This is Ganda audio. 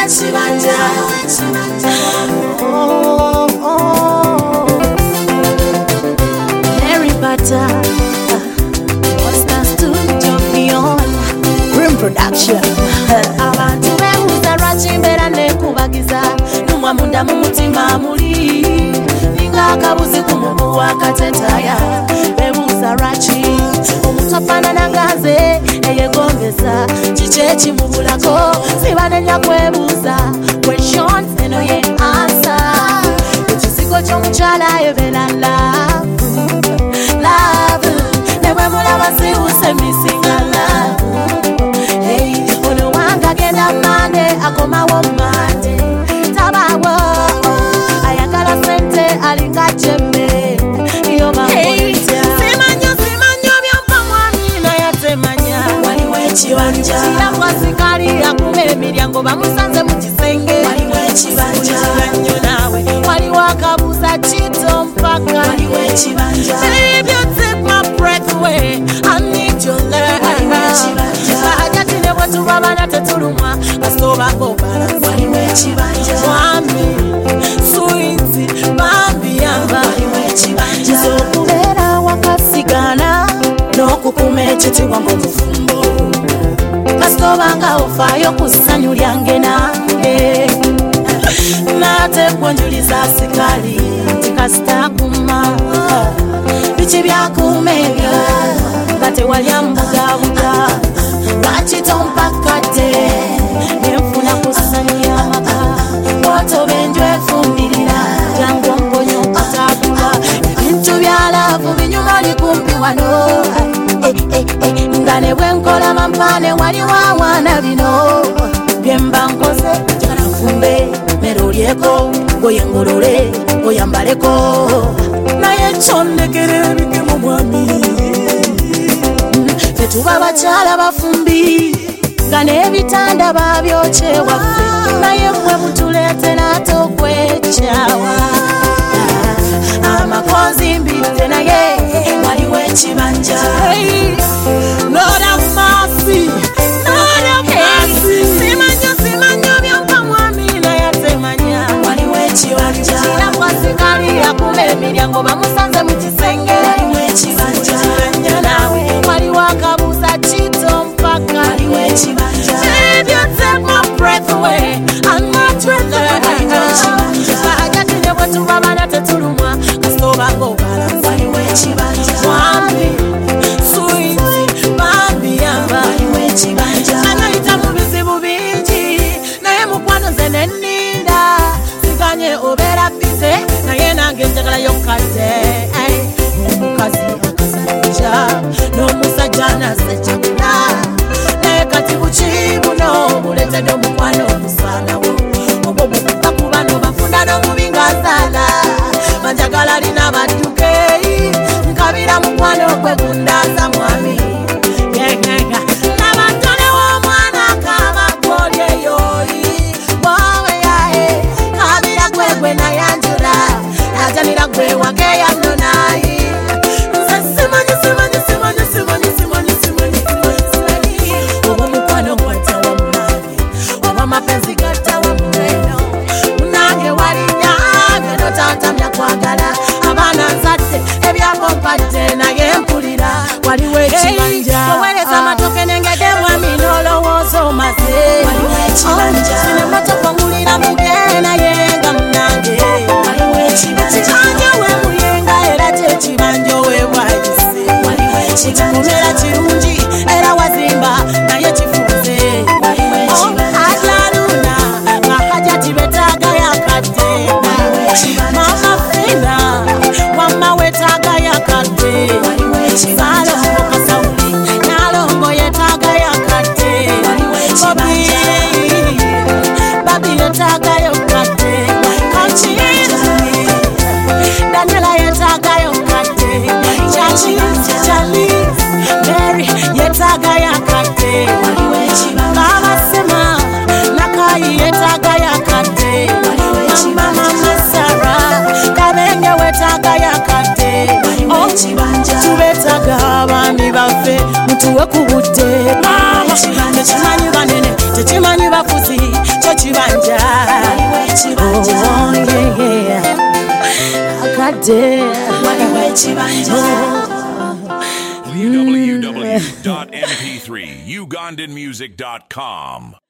chibanja. Mary Butter, what's that studio beyond? Grim Production. Abantu bebuuza lwaki mbeera nekubagiza numwa munda mu mutima muli ninga akabuzi ku mugu wakatetaya. Bebuuza lwaki omuntu afaanana nga nze eyegombesa kiki ekimubulako sibanenya kwebuuza questions eno ye answer. Ekizigo ky'omukyala ayebera love ne bwe mulaba siwuse misinga love. Ono wanga genda Monday akomawo Monday tabawo ayagala sente alinga jembe simanyo byompa mwami naye temanya waliwo ekibanja kwasikali akuba emiryango bamusanze mu kisenge waliwo ekibanja nnyo naawe waliwo akabuuza kito mpaka waliwo ekibanja. Baby, you take my breath away. I need your love. Waliwo ekibanja. Bahajatine bwetubabana tetulumwa kasoba bobala waliwo ekibanja. Mwami sweet bambi yamba waliwo ekibanja. Okubeera wakasigana n'okukuma ekitiibwa ng'omufumbo kasoba nga ofaayo ku ssanyu lyange nange nate kwenjuliza sikali tikasitakuma biki byakuuma ebyo nga tewalya mbugabuga bakitompakadde nenfuna ku ssanyu y'amaka otobenju efumbirira jangu omponyo okutabula ebintu bya laavu binyuma likumpi wano nga ne bwenkola mampaane waliwo awaana bino byemba nkoze nfumbe merolyeko ngoyengolole ngoyambaleko naye kyondekere bigemu mwami tetuba bakyala bafumbi nga n'ebitanda babyokewaffe naye mwe mutuleetera tokwekyawa amakozi mbidde naye waliwo ekibanja. Lord have mercy, Lord have mercy. Simanyo byompa mwami naye temanya waliwo ekibanja. Kwasikali akuba emiryango bamusanze mu kisenge waliwo ekibanja. Nnyo naawe waliwo akabuuza kito mpaka waliwo ekibanja. Baby, you take my breath away. I'm not your love. Bahajatine bwetubabana tetulumwa kasoba ng'obala waliwo ekibanja. Mwami sweet bambi yamba waliwo ekibanja. Anayita mu bizibu bingi naye mukwano nze nenninda siganye obeera bize naye nange njagala yokkadde omukazi akasajja n'omusajja nasajjakula naye kati buki buno buleetedde omukwano omusaanawo obwo bukuka ku bano bafunda n'omubi ng'azaala banjagala lina badduke nkabira mukwano gwe gundaza mwami nabatonewo omwana kabagoli eyoyi bwowe yae kabira gwegwe nayanjula najanira gwe wageya nnonayi nze simanyi oba omukwano gwatawa munange oba amapenzi gatawa muneno munange walinyabye notantamya kwagala abaana nzadde ebyako mpadde naye mpulira waliwo ekibanja. Owereza amatoke nengede mwami n'olowooza omaze waliwo ekibanja. Sinematoka ngulira mubye naye nga munange waliwo ekibanja. Ekibanja wemuyenga era kyekibanja owebwayise waliwo ekibanja. Kikomera kirungi era wazimba naye kifunze waliwo ekibanja. Ajaluna nga hajati betaaga yakadde waliwo ekibanja. Mama fina wamma wetaaga yakadde waliwo ekibanja. Salongo kasawuli nalongo yetaaga yakadde waliwo ekibanja. Babi yetaaga yakadde kakiyinzi Daniela yetaaga yakadde Charlie Mary yetaaga yakadde waliwo ekibanja. Babasema Nakayi yetaaga yakadde waliwo ekibanja. Mama Sarah Kabenge wetaaga yakadde waliwo ekibanja. Tubetaaga abaami baffe mutuwe ku budde. Tekimanyi banene tekimanyi bafuzi kyo chibanja. Oh yeah, akade. www.mp3ugandanmusic.com